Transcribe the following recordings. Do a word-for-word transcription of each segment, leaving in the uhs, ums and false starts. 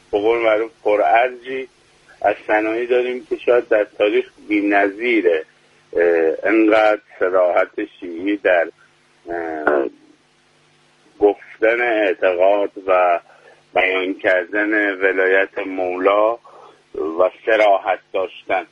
به قول معروف پرارجی از ثنایی داریم که شاید در تاریخ بی‌نظیره. انقدر صراحت شیعی در گفتن اعتقاد و بیان کردن ولایت مولا و صراحت داشتن.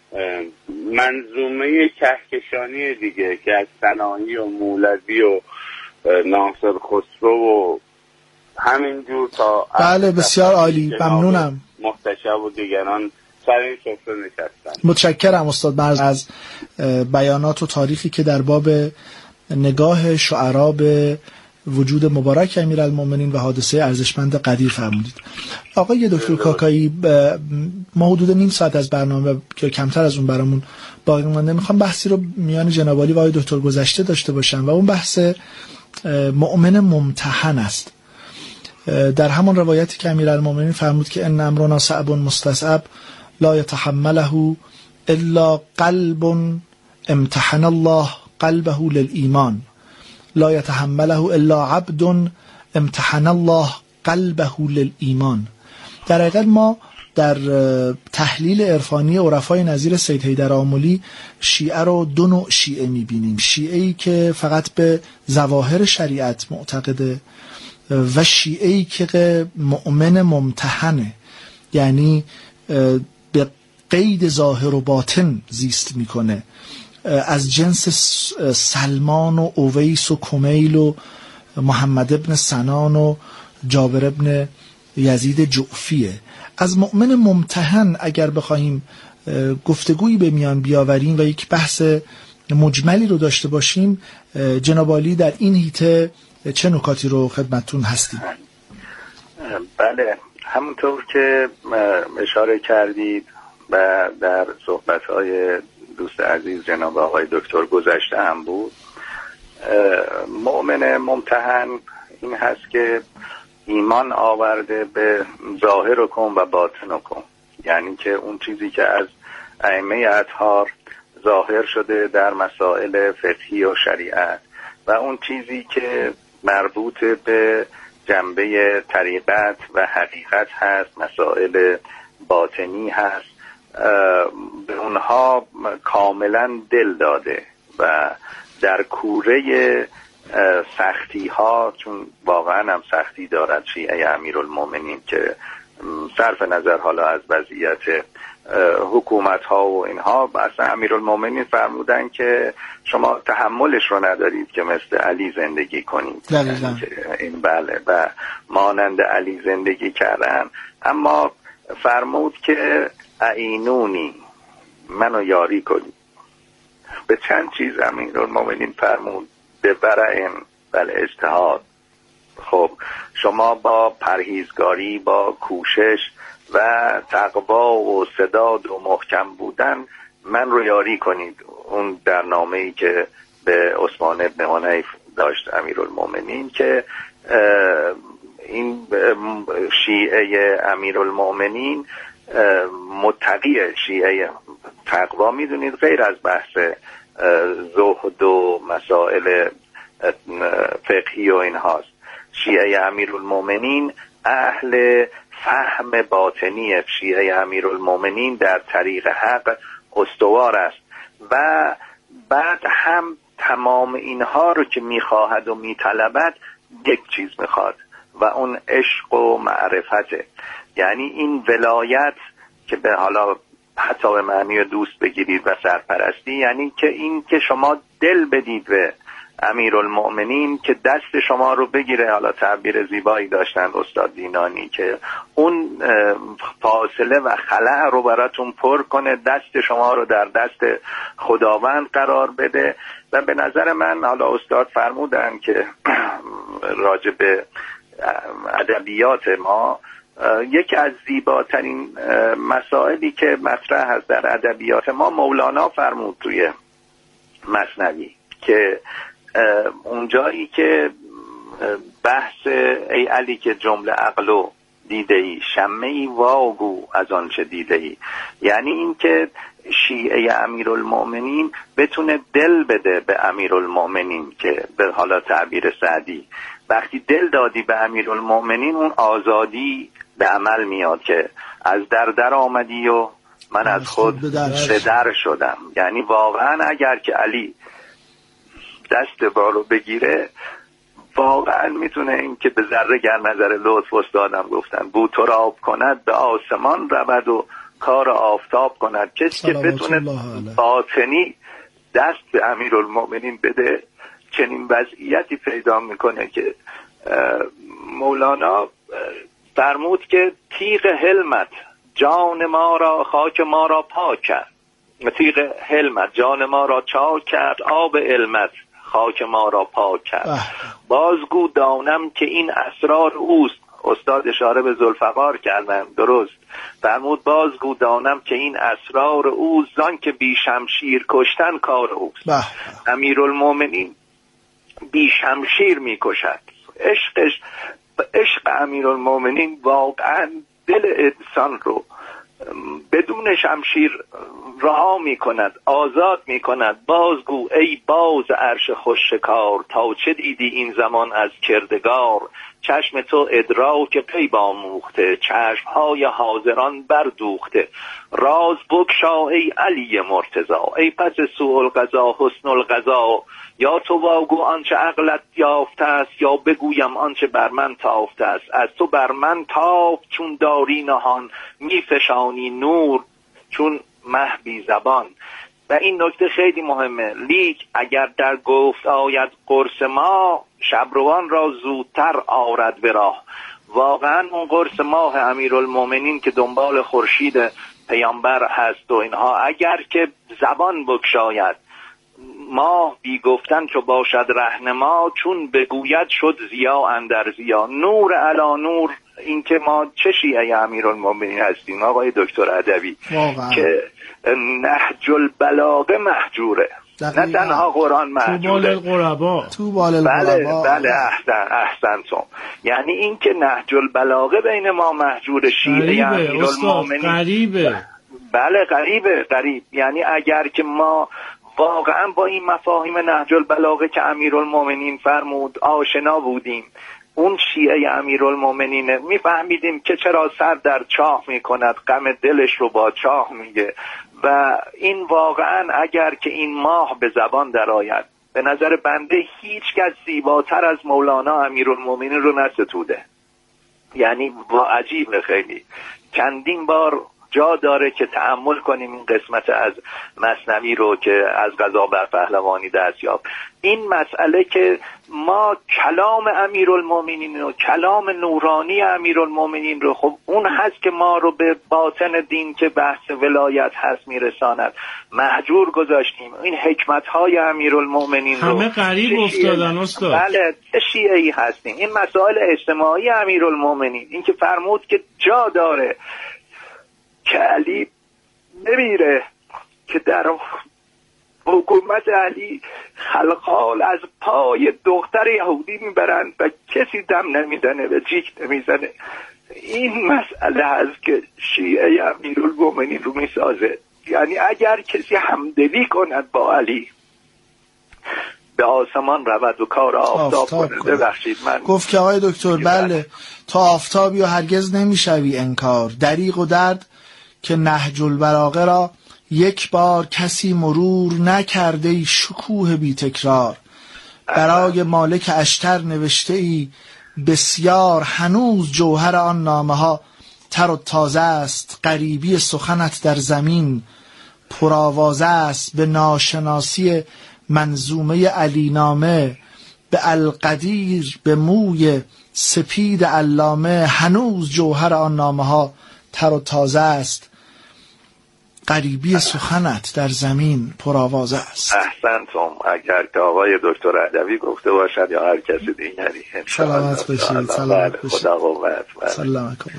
منظومه کهکشانی دیگه که از ثنایی و مولوی و ناصر خسرو و همینجور تا بله بسیار عالی، ممنونم. محتشم و دیگران سر این سفره نشستن. متشکرم استاد مرز از بیانات و تاریخی که در باب نگاه شعرا به وجود مبارک امیرالمومنین و حادثه ارزشمند قدیر فرمودید. آقای دکتر کاکایی، ما حدود نیم ساعت از برنامه که کمتر از اون برامون باقی مونده، میخوام بحثی رو میان جناب عالی و آقای دکتر گذشته داشته باشم و اون بحث مؤمن ممتحن است. در همون روایتی که امیرالمومنین فرمود که ان امرنا صعب مستصعب لا يتحمله الا قلب امتحن الله قلبه للایمان لا يتحمله الا عبد امتحن الله قلبه للایمان. در حقیقت ما در تحلیل عرفانی عرفای نظیر سید حیدر آملی شیعه رو دو نوع شیعه میبینیم: شیعه‌ای که فقط به ظواهر شریعت معتقده و شیعه‌ای که مؤمن ممتحنه، یعنی به قید ظاهر و باطن زیست میکنه، از جنس سلمان و اویس و کمیل و محمد ابن سنان و جابر ابن یزید جعفیه. از مؤمن ممتحن اگر بخواهیم گفتگویی به میان بیاوریم و یک بحث مجملی رو داشته باشیم، جناب عالی در این حیطه چه نکاتی رو خدمتتون هستیم؟ بله، همونطور که اشاره کردید و در صحبت‌های دوست عزیز جناب آقای دکتر گذشته هم بود، مؤمن ممتحن این هست که ایمان آورده به ظاهر کن و باطن کن، یعنی که اون چیزی که از ائمه اطهار ظاهر شده در مسائل فقهی و شریعت و اون چیزی که مربوط به جنبه طریقت و حقیقت هست، مسائل باطنی هست، به اونها کاملا دل داده و در کوره سختی ها، چون واقعا هم سختی دارد شیعه امیرالمومنین که صرف نظر حالا از وضعیت حکومت ها و اینها، اصلا امیرالمومنین فرمودن که شما تحملش رو ندارید که مثل علی زندگی کنید. یعنی این بله و مانند علی زندگی کردن، اما فرمود که اعینونی، منو یاری کنید. به چند چیز امیرالمومنین فرمود: به برعن بل اجتهاد. خب شما با پرهیزگاری، با کوشش و تقوا و سداد و محکم بودن من رو یاری کنید. اون در نامه‌ای که به عثمان ابن حنیف داشت امیرالمومنین که این شیعه امیرالمومنین متقی شیعه تقوا میدونید غیر از بحث زهد و مسائل فقهی و این هاست. شیعه امیرالمومنین اهل فهم باطنی، شیعه امیرالمومنین در طریق حق استوار است و بعد هم تمام اینها رو که میخواهد و میطلبد یک چیز میخواد و اون عشق و معرفته. یعنی این ولایت که به حالا حتی به معنی دوست بگیرید و سرپرستی، یعنی که این که شما دل بدید به امیرالمومنین که دست شما رو بگیره. حالا تعبیر زیبایی داشتن استاد دینانی که اون فاصله و خلأ رو براتون پر کنه، دست شما رو در دست خداوند قرار بده. و به نظر من حالا استاد فرمودن که راجع به ادبیات ما یکی از زیباترین مسائلی که مطرح هست در ادبیات ما مولانا فرمود توی مثنوی که اونجایی که بحث ای علی که جمله عقلو دیده ای شمه ای واگو از آن چه دیده ای، یعنی این که شیعه امیرالمومنین بتونه دل بده به امیرالمومنین که به حالا تعبیر سعدی وقتی دل دادی به امیرالمومنین اون آزادی به عمل میاد که از در در آمدی و من از خود به در شدم. یعنی واقعا اگر که علی دست بالو بگیره واقعا میتونه این که به ذره گر نظر لطف استادم گفتن بو تراب کند به آسمان رود و کار آفتاب کند. کسی که بتونه باطنی دست به امیرالمومنین بده چنین وضعیتی پیدا میکنه که مولانا فرمود که تیغ حلمت جان ما را خاک ما را پاک کرد، تیغ حلمت جان ما را چاک کرد، آب علمت خاک ما را پاک کرد. بازگو دانم که این اسرار اوست. استاد اشاره به ذوالفقار کردن، درست فرمود بازگو دانم که این اسرار اوست، زان که بی شمشیر کشتن کار اوست. امیرالمومنین بی شمشیر می کشد. عشقش عشق امیرالمومنین واقعا دل انسان رو بدون شمشیر رها می کند، آزاد می کند. بازگو ای باز عرش خوشکار، تا چه دیدی این زمان از کردگار. چشم تو ادراک غیب آموخته، چشمهای حاضران بردوخته. راز بگشا ای علی مرتضی، ای پس سوء القضا حسن القضا. یا تو واگو آنچه عقلت یافته است، یا بگویم آنچه بر من تافته است. از تو بر من تافت چون داری نهان، میفشانی نور چون مه بی زبان. و این نکته خیلی مهمه. لیک اگر در گفت آید قرص ما، شبروان را زودتر آرد به راه. واقعا اون قرص ماه امیرالمومنین که دنبال خورشید پیامبر هست و اینها، اگر که زبان بگشاید ماه بی گفتن چو باشد رهنما، چون بگوید شد ضیا اندر ضیا. نور علی نور. این که ما چه شیعه امیرالمومنین هستیم آقای دکتر عدوی که نهج البلاغه محجوره، نه تنها قرآن محجوره، تو بال القربا تو بال القربا. بله بله احسن احسنتم. یعنی این که نهج البلاغه بین ما محجور، شیعه امیرالمومنین غریبه. بله غریبه غریب. یعنی اگر که ما واقعا با این مفاهیم نهج البلاغه که امیرالمومنین فرمود آشنا بودیم، اون شیعه امیرالمومنین میفهمیدیم که چرا سر در چاه میکند، غم دلش رو با چاه میگه. و این واقعا اگر که این ماه به زبان در آید، به نظر بنده هیچ کس زیباتر از مولانا امیرالمومنین رو نستوده. یعنی با عجیبه، خیلی چندین بار جا داره که تأمل کنیم این قسمت از مثنوی رو که از قضا بر پهلوانی دست یافت. این مسئله که ما کلام امیرالمومنین و کلام نورانی امیرالمومنین رو، خب اون هست که ما رو به باطن دین که بحث ولایت هست میرساند، محجور گذاشتیم. این حکمت‌های امیرالمومنین رو همه غریب افتادن استاد. بله چه شیعه‌ای هستیم. این مسائل اجتماعی امیرالمومنین، این که فرمود که جا داره که علی نمیره که در حکومت علی خلقال از پای دختر یهودی میبرند و کسی دم نمیزنه و جیک نمیزنه. این مسئله هست که شیعه امیرالمومنین رو میسازه. یعنی اگر کسی همدلی کند با علی، به آسمان رود و کار آفتاب کنه. ببخشید من گفت که آقای دکتر بله تا آفتابی و هرگز نمیشوی انکار، دریغ و درد که نهج البلاغه را یک بار کسی مرور نکرده ای شکوه بی تکرار. برای مالک اشتر نوشته ای بسیار، هنوز جوهر آن نامه ها تر و تازه است. غریبی سخنت در زمین پرآوازه است، به ناشناسی منظومه علی نامه. به القدیر به موی سپید علامه، هنوز جوهر آن نامه ها تر و تازه است. غریبی سخنت در زمین پرآوازه است. احسنتم. اگر که آقای دکتر عدوی گفته باشد یا هر کسی دیگری. سلامت باشید. سلامت باشید. خدا قوت. سلام علیکم.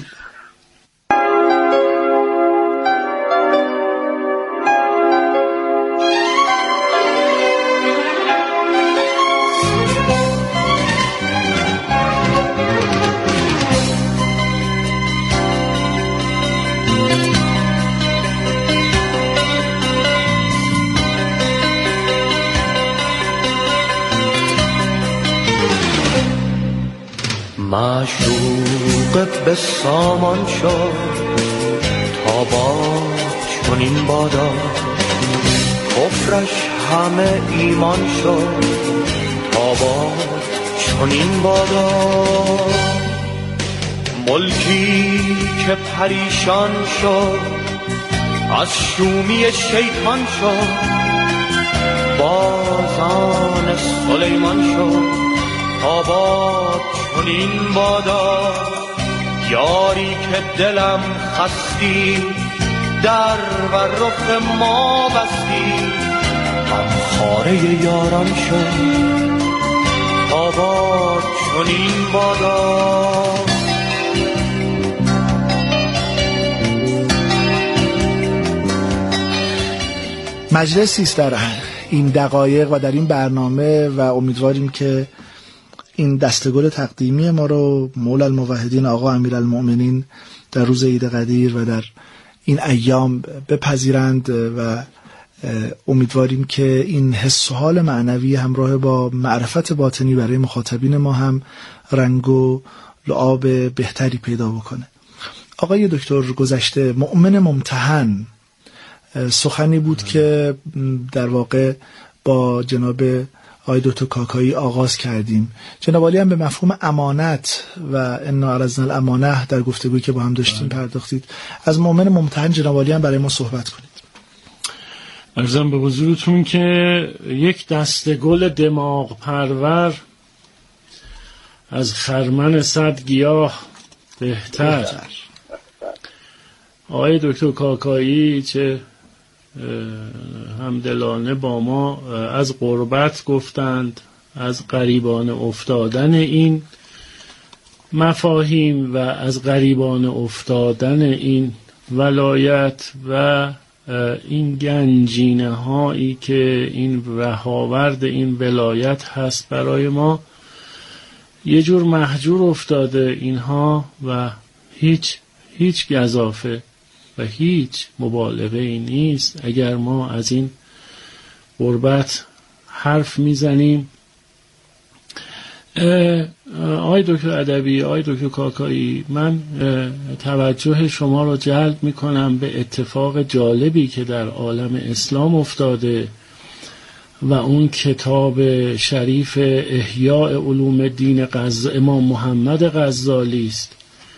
معشوق موقع به سامان شد تا با چنین بادا، کفرش همه ایمان شد تا با چنین بادا. ملکی که پریشان شد از شومی شیطان شد، بازان سلیمان شد تا با چنین بادا. یاری که دلم خستی در و رخ ما بستی، هم خاره یاران شد تا با چنین بادا. مجلسی است در این دقایق و در این برنامه و امیدواریم که این دستگل تقدیمی ما رو مولا الموحدین آقا امیرالمؤمنین در روز عید قدیر و در این ایام بپذیرند و امیدواریم که این حس و حال معنوی همراه با معرفت باطنی برای مخاطبین ما هم رنگ و لعاب بهتری پیدا بکنه. آقای دکتر گذشته مؤمن ممتحن سخنی بود که در واقع با جناب آقای دکتر کاکایی آغاز کردیم. جناب عالی هم به مفهوم امانت و انا عرضنا الامانه در گفتگویی که با هم داشتیم پرداختید. از مؤمن ممتحن جناب عالی هم برای ما صحبت کنید. عرضم به حضورتون که یک دستگل دماغ پرور از خرمن صد گیاه بهتر. بهتر. آقای دکتر کاکایی چه همدلانه با ما از غربت گفتند، از غریبان افتادن این مفاهیم و از غریبان افتادن این ولایت و این گنجینه هایی که این رهاورد این ولایت هست برای ما. یه جور محجور افتاده اینها و هیچ هیچ گزافه و هیچ مبالغه ای نیست اگر ما از این غربت حرف میزنیم. آقای دکتر ادبی، آقای دکتر کاکایی، من توجه شما رو جلب میکنم به اتفاق جالبی که در عالم اسلام افتاده و اون کتاب شریف احیاء علوم دین غز... امام محمد غزالی است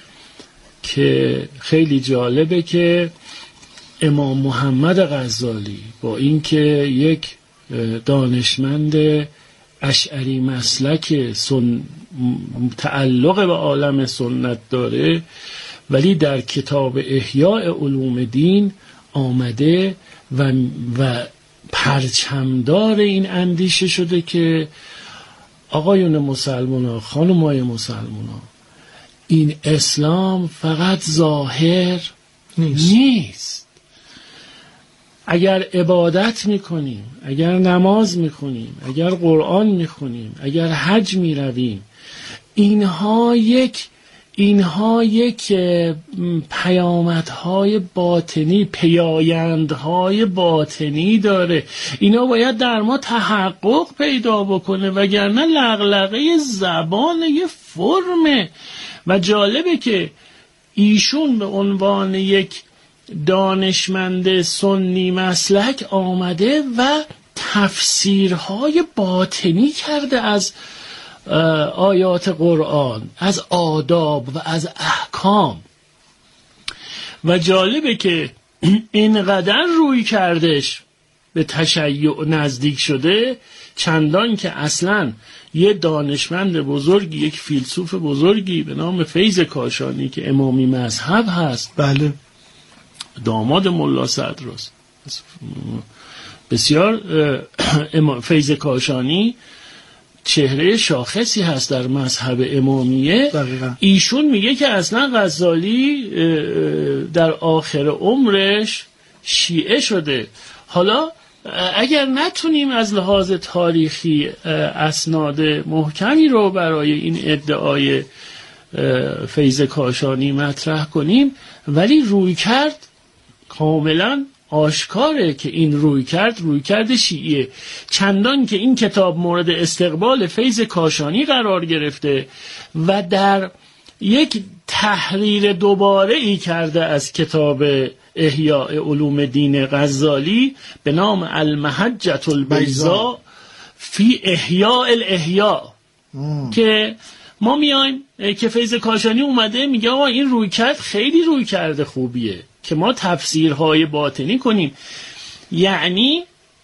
که خیلی جالبه که امام محمد غزالی با اینکه یک دانشمند اشعری مسلک سن... تعلق به عالم سنت داره، ولی در کتاب احیاء علوم دین آمده و, و پرچمدار این اندیشه شده که آقایون مسلمان، خانمای مسلمان، این اسلام فقط ظاهر نیست. نیست. اگر عبادت میکنیم، اگر نماز میخونیم، اگر قرآن میخونیم، اگر حج میرویم، اینها یک اینها یک پیامدهای باطنی، پیایندهای باطنی داره. اینا باید در ما تحقق پیدا بکنه، وگرنه لغلغه زبان یه فرمه. و جالبه که ایشون به عنوان یک دانشمند سنی مسلک آمده و تفسیرهای باطنی کرده از آیات قرآن، از آداب و از احکام. و جالبه که اینقدر روی کردش به تشیع نزدیک شده، چندان که اصلا یه دانشمند بزرگی، یک فیلسوف بزرگی به نام فیض کاشانی که امامی مذهب هست، بله، داماد ملا صدراست، بسیار فیض کاشانی چهره شاخصی هست در مذهب امامیه. دقیقا. ایشون میگه که اصلا غزالی در آخر عمرش شیعه شده. حالا اگر نتونیم از لحاظ تاریخی اسناد محکمی رو برای این ادعای فیض کاشانی مطرح کنیم، ولی روی کرد کاملا آشکاره که این روی کرد روی کرد شیعه، چندان که این کتاب مورد استقبال فیض کاشانی قرار گرفته و در یک تحریر دوباره ای کرده از کتاب احیاء علوم دین غزالی به نام المحجة البیضاء فی احیاء الاحیاء که ما میایم که فیض کاشانی اومده میگه آقا این رویکرد خیلی رویکرد خوبیه که ما تفسیرهای باطنی کنیم. یعنی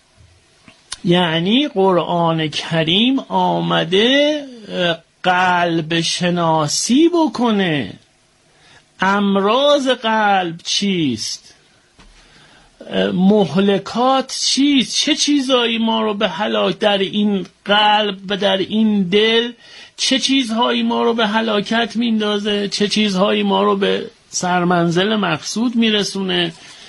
یعنی قرآن کریم آمده قلب شناسی بکنه. امراض قلب چیست؟ مهلکات چیست؟ چه چیزهایی ما رو به هلاک در این قلب و در این دل، چه چیزهایی ما رو به هلاکت میندازه، چه چیزهایی ما رو به سرمنزل مقصود میرسونه.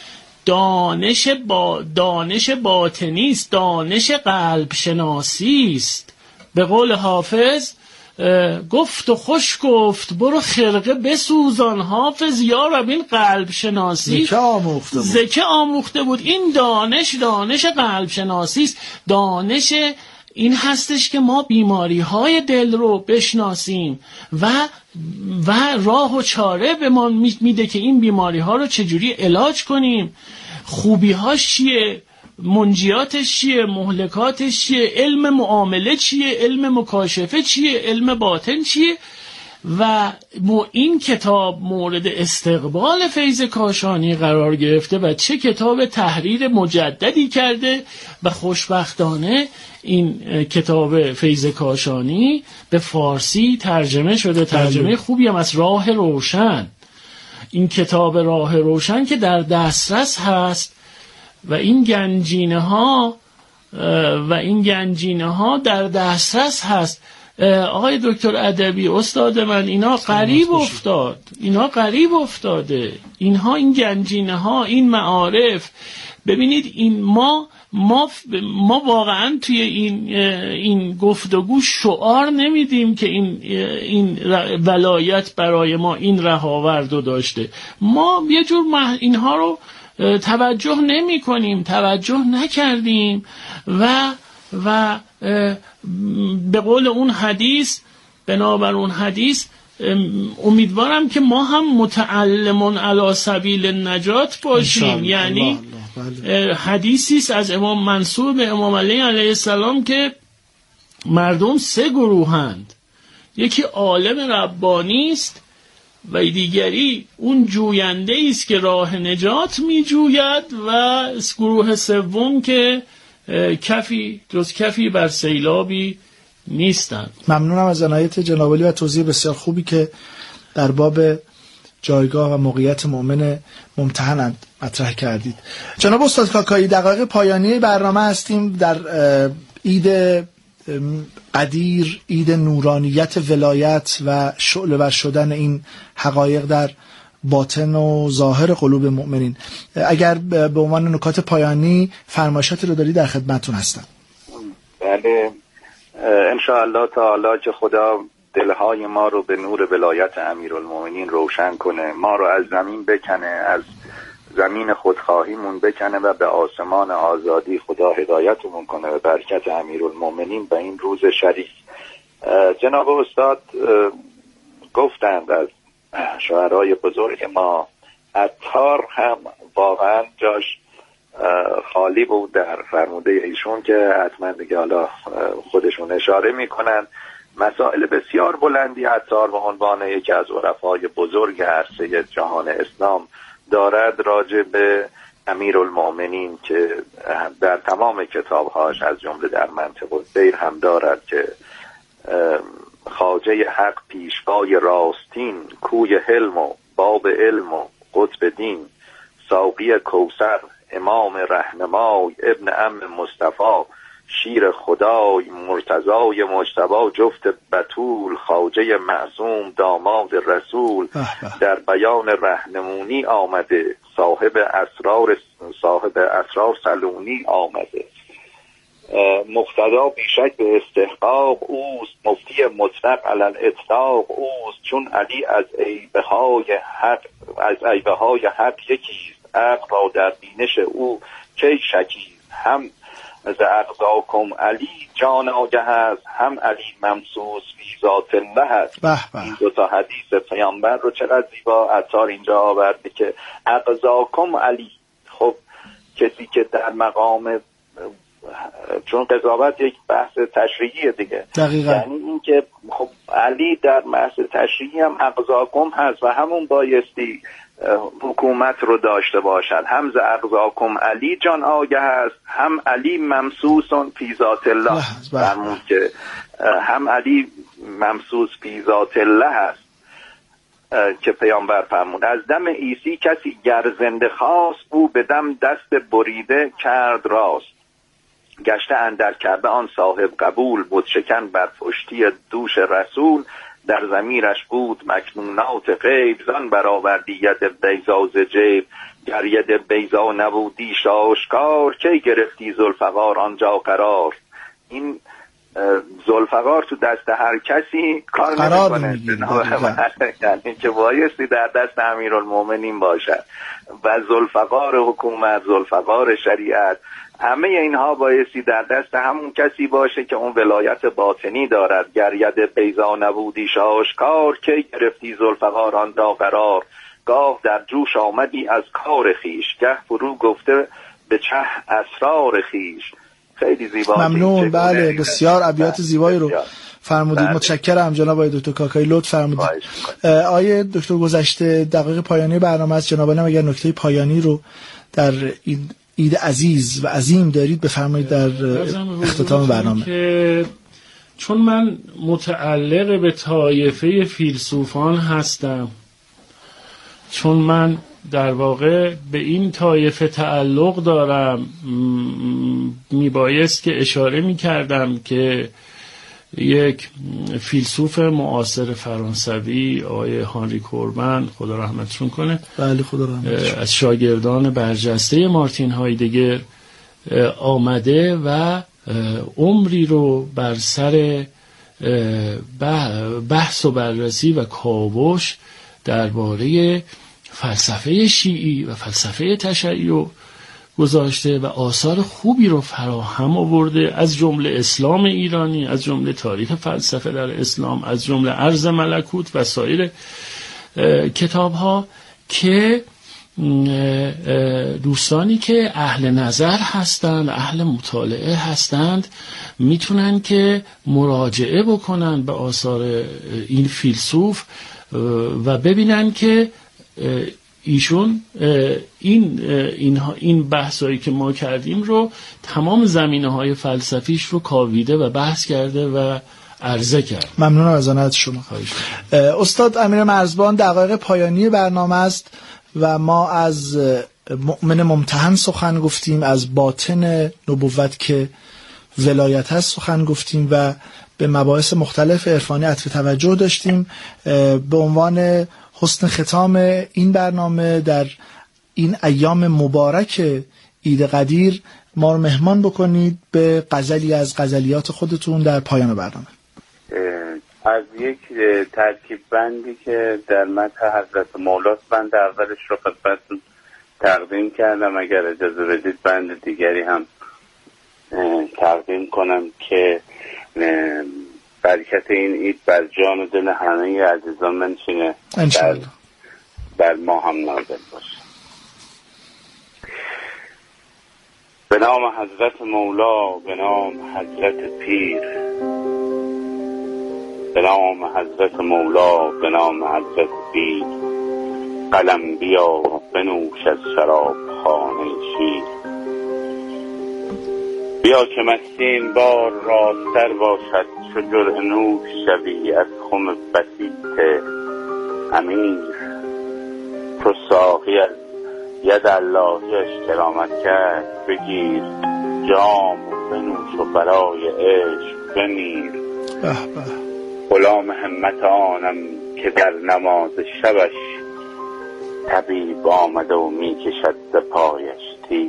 دانش با دانش باطنی است، دانش قلب شناسی است. به قول حافظ گفت و خوش گفت برو خرقه بسوزان حافظ، یا رب این قلب شناسی زکه آموخته بود. زکه آموخته بود. این دانش دانش قلب شناسی است. دانش این هستش که ما بیماری های دل رو بشناسیم و و راه و چاره به ما میده که این بیماری ها رو چجوری علاج کنیم. خوبی هاش چیه، منجیاتش چیه، مهلکاتش چیه، علم معامله چیه، علم مکاشفه چیه، علم باطن چیه. و این کتاب مورد استقبال فیض کاشانی قرار گرفته و چه کتاب تحریر مجددی کرده و خوشبختانه این کتاب فیض کاشانی به فارسی ترجمه شده، ترجمه خوبی هم از راه روشن. این کتاب راه روشن که در دسترس هست و این گنجینه ها و این گنجینه ها در دسترس هست. آقای دکتر ادبی استاد من، اینا قریب افتاد، اینا قریب افتاده، اینها این گنجینه ها، این معارف. ببینید این ما ما ما واقعا توی این این گفتگو شعار نمیدیم که این این ولایت برای ما این رهاوردو داشته. ما یه جور اینها رو توجه نمی کنیم، توجه نکردیم و و به قول اون حدیث، بنابر اون حدیث امیدوارم که ما هم متعلمون علی سبیل النجات باشیم. یعنی حدیثی است از امام منصور به امام علی علیه السلام که مردم سه گروهند، یکی عالم ربانی است و دیگری اون جوینده است که راه نجات می جوید و گروه سوم که کفی جز کفی بر سیلابی نیستند. ممنونم از عنایت جناب عالی و توضیح بسیار خوبی که در باب جایگاه و موقعیت مؤمن ممتحن مطرح کردید. جناب استاد کاکایی، دقایق پایانی برنامه هستیم. در عید قدیر، عید نورانیت ولایت و شعله ور شدن این حقایق در باطن و ظاهر قلوب مؤمنین، اگر به عنوان نکات پایانی فرمایشاتی رو داری در خدمتتون هستم. بله، انشاءالله تعالی که خدا دلهای ما رو به نور ولایت امیرالمومنین روشن کنه، ما رو از زمین بکنه، از زمین خودخواهیمون بکنه و به آسمان آزادی خدا هدایتمون کنه به برکت امیرالمومنین به این روز شریف. جناب استاد گفتند از شاعرای بزرگ ما، عطار هم واقعا جاش خالی بود در فرموده ایشون که حتما دیگه حالا خودشون اشاره میکنن. مسائل بسیار بلندی عطار به عنوان یکی از عرفای بزرگ عرصه جهان اسلام دارد راجع به امیرالمومنین که در تمام کتابهاش از جمله در منطق السیر هم دارد که خواجه حق پیشوای راستین، کوی حلم و باب علم و قطب دین، ساقی کوثر، امام رهنمای، ابن عم مصطفی، شیر خدای، مرتضای مجتبی، جفت بتول، خواجه معصوم، داماد رسول، در بیان رهنمونی آمده، صاحب اسرار صاحب اسرار سلونی آمده، مقتدا بیشک به استحقاق اوست، مفتی مطلق علی الاطلاق اوست، چون علی از عیبهای حق از عیبهای حق یکیست، عقل را در بینش او کی شکیست، هم ز اغزاکم علی جان آگه است، هم علی ممسوس فی ذات الله است. این دو تا حدیث پیامبر رو چقدر زیبا عطار اینجا آورده که اغزاکم علی. خب کسی که در مقام، چون قضاوت یک بحث تشریعیه دیگه، دقیقا. یعنی این که خب علی در بحث تشریعی هم اغزاکم هست و همون بایستی حکومت رو داشته باشد. هم ز اغزاکم علی جان آگه است، هم علی ممسوسون فی ذات الله. فرمود که هم علی ممسوس فی ذات الله است که پیامبر فرمود از دم عیسی کسی گر زنده خواست، او به دم دست بریده کرد راست. گشته اندر کرده آن صاحب قبول، بود شکن بر پشتی دوش رسول. در ضمیرش بود مکنونات غیب، زان برآوردی ید بیضا ز جیب. گر ید بیضا نبودی آشکار، کی گرفتی ذوالفقار آنجا قرار. این ذوالفقار تو دست هر کسی کار نمیکنه، یعنی که بایستی در دست امیرالمومنین باشد و ذوالفقار حکومت، ذوالفقار شریعت، همه اینها بایستی در دست همون کسی باشه که اون ولایت باطنی دارد. گر ید بیضا نبودی آشکار، کی گرفتی ذوالفقار آنجا قرار. گاه در جوش آمدی از کار خیش، گه فرو گفته به چه اسرار خیش. خیلی زیبا. ممنون. بله بسیار ابیات زیبایی رو فرمودید. متشکرم جناب آقای دکتر کاکایی، لطف فرمودید. آقای دکتر گذشته دقایق پایانی برنامه است، جناب عالی اگر نکته پایانی رو در این عید عزیز و عظیم دارید بفرمایید در اختتام برنامه. که چون من متعلق به طایفه فیلسوفان هستم، چون من در واقع به این طایفه تعلق دارم، میبایست که اشاره میکردم که یک فیلسوف معاصر فرانسوی آقای هانری کوربن خدا رحمتشون کنه، بله خدا رحمتشون، از شاگردان برجسته مارتین هایدگر آمده و عمری رو بر سر بحث و بررسی و کاوش درباره فلسفه شیعی و فلسفه تشیع گذاشته و آثار خوبی رو فراهم آورده، از جمله اسلام ایرانی، از جمله تاریخ فلسفه در اسلام، از جمله عرض ملکوت و سایر کتاب ها که دوستانی که اهل نظر هستند، اهل مطالعه هستند، میتونن که مراجعه بکنن به آثار این فیلسوف و ببینن که ایشون این این این بحثایی که ما کردیم رو تمام زمینه‌های فلسفیش رو کاویده و بحث کرده و عرضه کرد. ممنونم از عنایت شما. استاد امیر مرزبان دقایق پایانی برنامه است و ما از مؤمن ممتحن سخن گفتیم، از باطن نبوت که ولایت هست سخن گفتیم و به مباحث مختلف عرفانی عطف توجه داشتیم. به عنوان حسن ختام این برنامه در این ایام مبارک عید قدیر ما رو مهمان بکنید به غزلی از غزلیات خودتون در پایان برنامه. از یک ترکیب بندی که در مدح حضرت مولاست بند اولش رو خدمتتون تقدیم کردم، اگر اجازه بدید بند دیگری هم تقدیم کنم که برکت این عید بر جان و دل همه عزیزان منشینه، بر, بر ما هم نازل باشه. به نام حضرت مولا، به نام حضرت پیر، به نام حضرت مولا، به نام حضرت پیر. قلم بیا بنوش از شراب خانه شیر. بیا که مستی این بار راستر باشد، چو جرعه نوش شوی از خم بسیط امیر. چو ساقی از ید اللهیش کرامت کرد، بگیر جام و بنوش و برای عشق بمیر. غلام همت آنم که در نماز شبش، طبیب آمده و می کشد ز پایش تیر.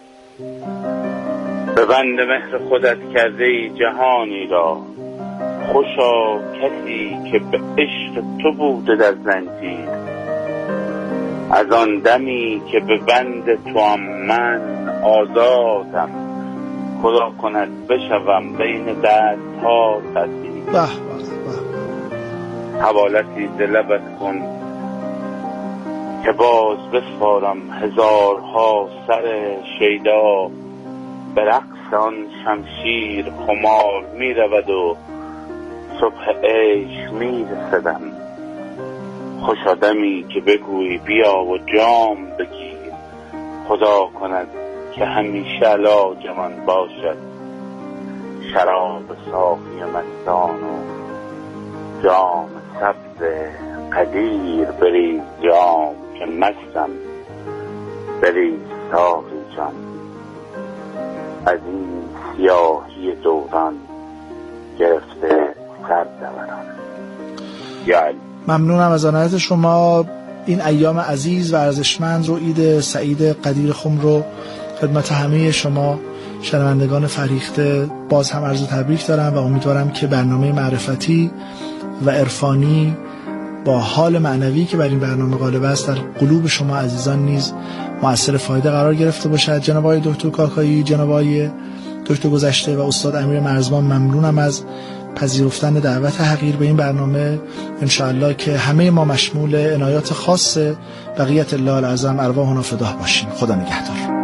به بند مهر خودت کرده ای جهانی را، خوشا کسی که به عشق تو بوده در زنجیر. از آن دمی که به بند تو هم من آزادم، خدا کند بشوم بین دست ها تسبیح. به به به. حوالتی ز لبت کن که باز بسپارم هزارها سر شیدا. به رقص آن شمشیر خمار می رود و صبح عیش می رسدم. خوش آدمی که بگوی بیا و جام بگیر. خدا کند که همیشه علاجمان باشد شراب ساقی مستان و جام سبز قدیر. بریز جام که مستم بریز ساقی جان از این سیاهی دوران گرفته سر دوران. یعنی ممنونم از عنایت شما. این ایام عزیز و ارزشمند رو، عید سعید قدیر خم رو خدمت همه شما شنوندگان فریخته باز هم عرض تبریک دارم و امیدوارم که برنامه معرفتی و عرفانی با حال معنوی که بر این برنامه غالب است در قلوب شما عزیزان نیز مؤثر فایده قرار گرفته باشد. جناب آقای دکتر کاکایی، جناب آقای دکتر گذشته و استاد امیر مرزبان، ممنونم از پذیرفتن دعوت حقیر به این برنامه. انشاءالله که همه ما مشمول عنایات خاص بقیت الله العظم ارواحنا فداه باشیم. خدا نگهدار.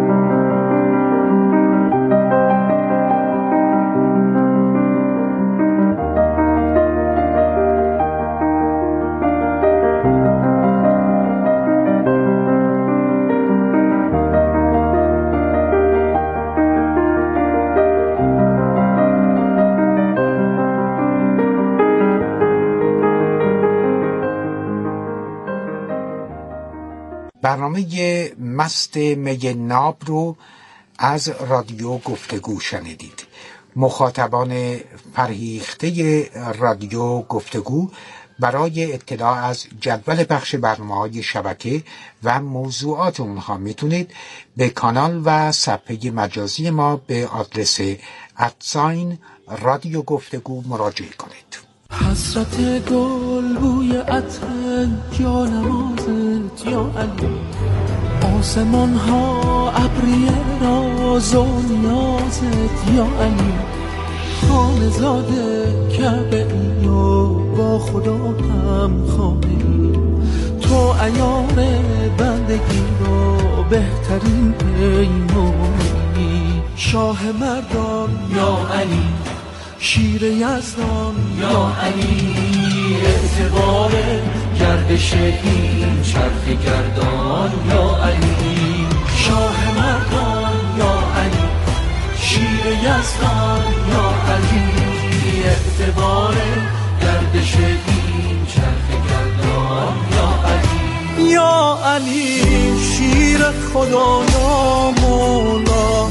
برنامه مست می ناب رو از رادیو گفتگو شنیدید. مخاطبان فرهیخته رادیو گفتگو برای اطلاع از جدول پخش برنامه‌های شبکه و موضوعات اونها میتونید به کانال و صفحه مجازی ما به آدرس ادساین رادیو گفتگو مراجعه کنید. حسرت گل بوی عطر یا نمازت یا علی، آسمان ها ابری راز و نیازت یا علی، خانه زاده کعبه ای و با خدا هم خانه ای، تو عیار بندگی رو بهترین پیمانی، شاه مردان یا علی، شیر یزدان یا علی، اعتبار گردش این چرخ گردان یا علی، شاه مردان یا علی، شیر یزدان یا علی، اعتبار گردش این چرخ گردان یا علی، یا علی، شیر خدا یا مولا،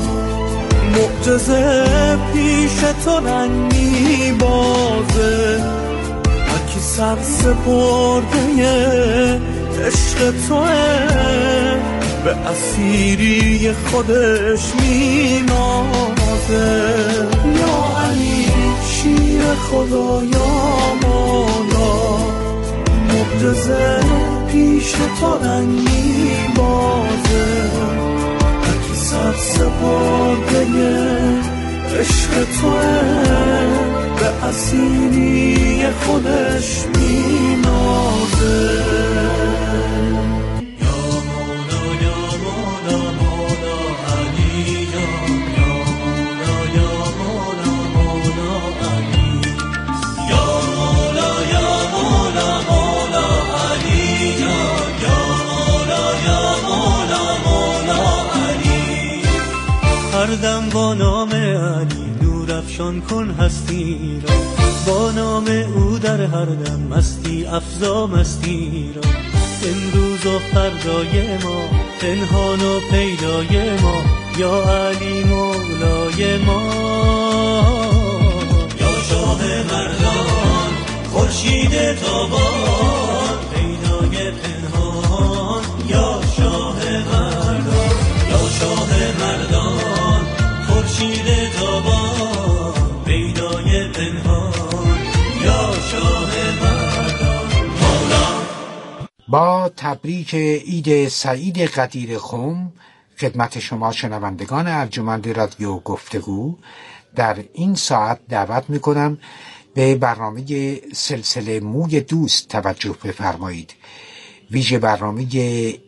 معجزه پیش تو رنگ میبازه، هرکی سر سپرده عشق توه، به اسیری خودش مینازه، یا علی، شیر خدا یا مولا، معجزه پیش تو رنگ میبازه، سر سپرده عشق توه، به اسیری خودش مینازه. یا مولا یا مولا مولا علی، یا مولا یا مولا مولا علی، یا مولا یا مولا مولا علی، یا مولا یا مولا مولا علی، هر دم با نام علی نور افشان کن هستی را، با نام او در هر دم مستی افزا مستی را، امروز و فردای ما پنهان و پیدای ما، یا علی مولای ما، یا شاه مردان خورشید تابان، پیدای پنهان، یا شاه مردان، یا شاه مردان خورشید تابان، پیدای پنهان، یا شاه مردان مولا. با تبریک عید سعید قدیر خم خدمت شما شنوندگان ارجمند رادیو گفتگو در این ساعت دعوت میکنم به برنامه سلسله موی دوست توجه بفرمایید. ویژه برنامه